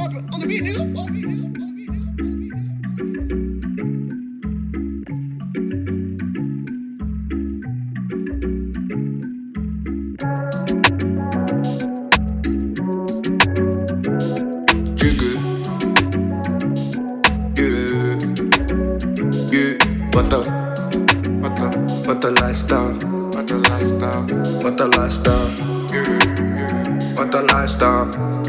On the beat, nigga. What the lifestyle, what the lifestyle, what the lifestyle, what the lifestyle,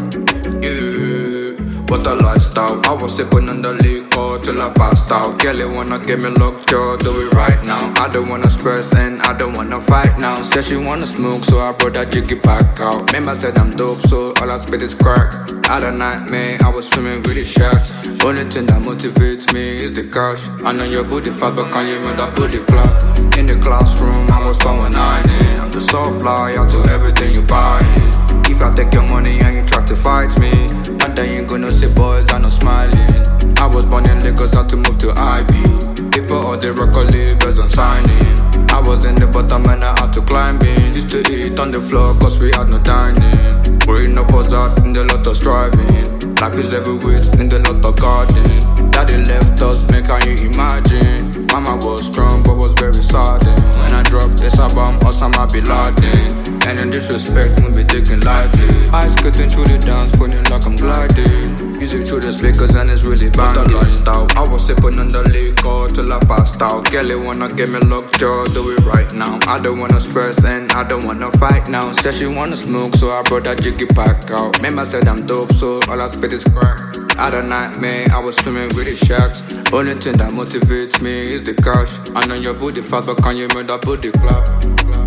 what the lifestyle. I was sipping on the liquor till I passed out. Kelly wanna give me luxury, do it right now. I don't wanna stress and I don't wanna fight now. Said she wanna smoke, so I brought that jiggy pack out. Remember I said I'm dope, so all I spit is crack. At a night, man, I was swimming with the sharks. Only thing that motivates me is the cash. I know your booty fat, but can you run that booty clap? In the classroom, I was following 9. I'm the supplier to everything you buy. If I take your money and you try to fight me, and then you gonna see boys, I no smiling. I was born in Lagos, had to move to IB. Before all the record labels and signing, I was in the bottom and I had to climb in. Used to eat on the floor cause we had no dining. Growing up was out in the lot of striving. Life is everywhere in the lot of garden. Daddy left us, man, can you imagine? Mama was strong but was very sudden. When I dropped this album, Osama Bin Laden. And in disrespect, won't be taken lightly. I skating through the dance, feeling like I'm gliding. Music through the speakers and it's really banging. The lifestyle, I was sipping on the liquor till I passed out. Kelly wanna give me luxury, do it right now. I don't wanna stress and I don't wanna fight now. Said she wanna smoke, so I brought that jiggy pack out. Remember I said I'm dope, so all I spit is crack. At a night, man, I was swimming with the sharks. Only thing that motivates me is the cash. I know your booty fat, but can you make that booty clap?